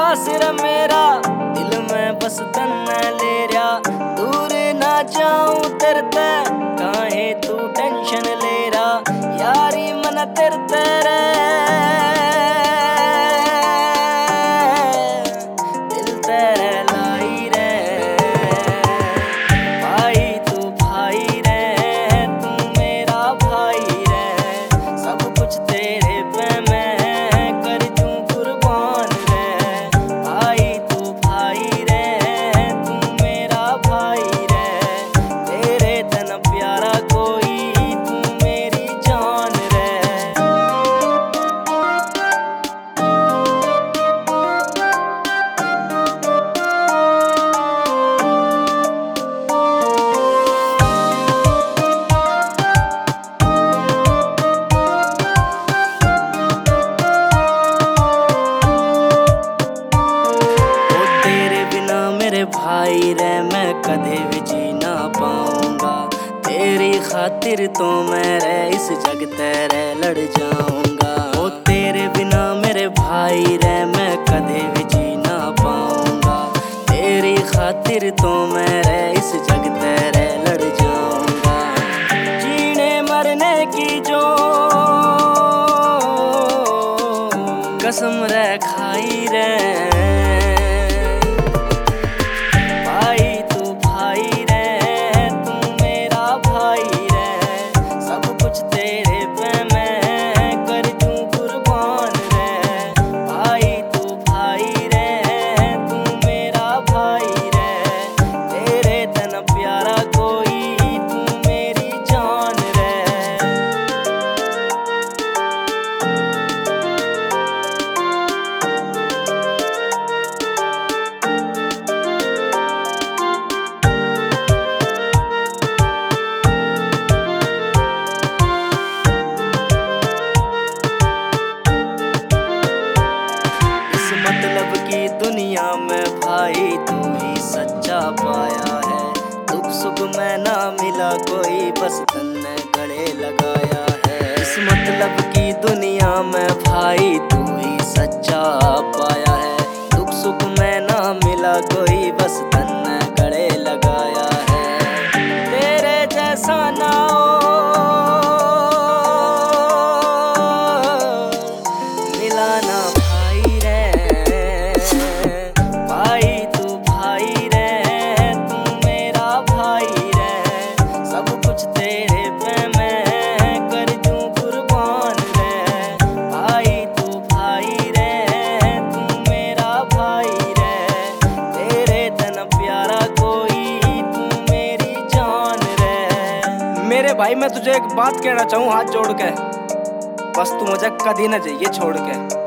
पास रे मेरा, दिल में बस तन्ने ले रहा। दूर ना जाऊं तेरे ते, काहे तू टेंशन ले रहा। यारी मन तेरे तेरे दिल तेरे लाई रे। भाई तू भाई रे, तू मेरा भाई रे। सब कुछ तेरे पे मैं कर दूं कुर्बान रे। भाई तू भाई रे, तू मेरा भाई रे। तेरे तन प्यारा कोई, तू मेरी जान रे। मेरे भाई रे मैं कदे भी जी ना पाऊंगा। तेरी खातिर तो मैं रे इस जग तेरे लड़ जाऊंगा। ओ तेरे बिना मेरे भाई रे मैं कदे भी जी ना पाऊंगा। तेरी खातिर तो मैं रे इस जग तेरे लड़ जाऊंगा। जीने मरने की जो कसम रे खाई रे। मतलब की दुनिया में भाई तू ही सच्चा पाया है। दुख सुख में ना मिला कोई, बस तन्ने गले लगाया है। इस मतलब की दुनिया में भाई तू ही सच्चा पाया है। दुख सुख में ना मिला कोई, बस तन्ने गले लगाया है। तेरे जैसा ना मिलाना मेरे भाई। मैं तुझे एक बात कहना चाहूँ हाथ जोड़ के, बस तू मुझे कभी ना जाइए छोड़ के।